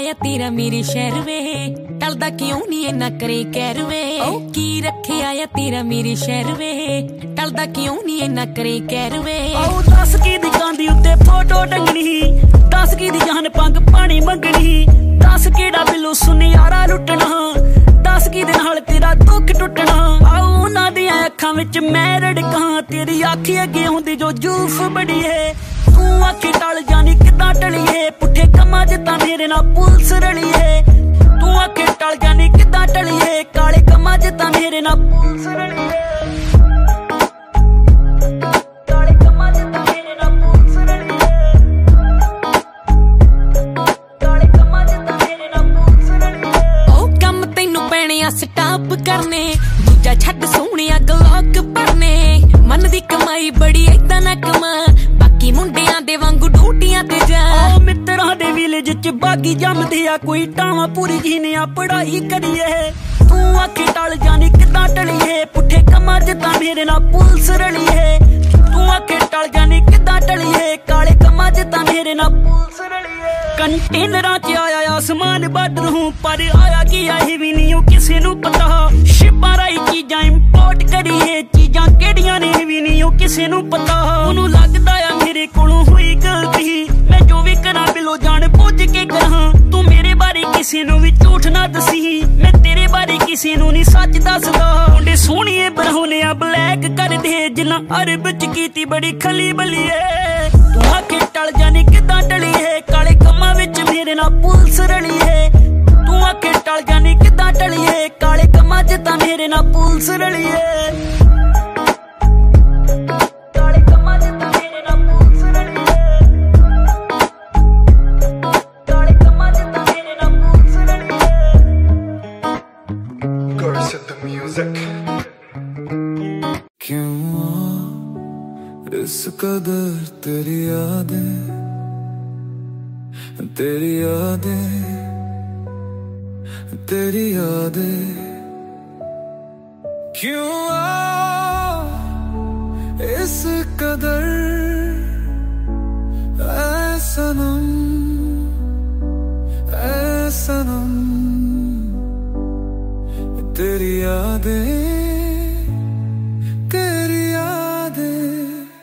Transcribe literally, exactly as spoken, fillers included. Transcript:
आया तेरा मेरे शहर वे टलदा क्यों नी इन्ना करे कहर वे की रखे आया तेरा मेरे शहर वे टलदा क्यों नी इन्ना करे कहर वे दस की दी कांदी उत्ते फोटो टंगनी दस की दी जान पंग पानी मंगनी दस केड़ा बिल्लो सुनियारा लुटना दस की दे नाल तेरा दुख टुटना आओ उन्हां दी अखां विच मैं रड़कां तेरी अखी अगे हुंदी जो जूफ बड़ी है तू आखी टल जानी किदां टलिए पुठे कम्मां च तां मेरे नाल पुलिस रली है तू आखी टल जानी किदां टलिए काले कम्मां च तां मेरे नाल पुलिस रली है काले कम्मां च तां मेरे नाल पुलिस रली है काले कम्मां च तां मेरे नाल पुलिस रली है ओ कम तैनू पैणे आ स्टाप करने दूजा छड्ड सोहणिया गलॉक भरने मन दी कमाई बड़ी ऐदां ना कमा बाकी मुंडियां दे वांगू डूटियां ते जा ओ मित्रां दे विलेज च बागी जमदे आ कोई टावां पूरी जीने आ पढ़ाई करिए तू आखी टल जानी किदां टलिए पुठे कम्मां च तां मेरे नाल पुलिस रली है तू आखी टल जानी किदां टलिए काले कम्मां च तां मेरे नाल पुलिस रली है कंटेनरां च आया आसमान बार्डर हूं पर आया कि आही भी नहीं ओ किसे नू पता शिपां राही चीजां इंपोर्ट करिए चीजां केड़ियां ने भी नहीं ओ किसे नू पता ओनू लगदा आ मेरे कोलों हुई गलती मैं जो भी करा बिलो जान बुझ के करा तू मेरे बारे किसी नू भी झूठ ना दसी मैं तेरे बारे किसी नू नहीं सच दसदा मुंडे सोहणिए बरहोने आ ब्लैक कर दे जिन्ना अरब च कीती बड़ी खली बली है तू आके टल जानी किदां टली है काले कम्मां विच मेरे नाल पुलिस रली है तू आके टल जानी किदां टली है काले कम्मां च तां मेरे नाल पुलिस रली है इस कदर तेरी यादें तेरी यादें तेरी यादें क्यों इस कदर ऐ सनम ऐ सनम तेरी यादें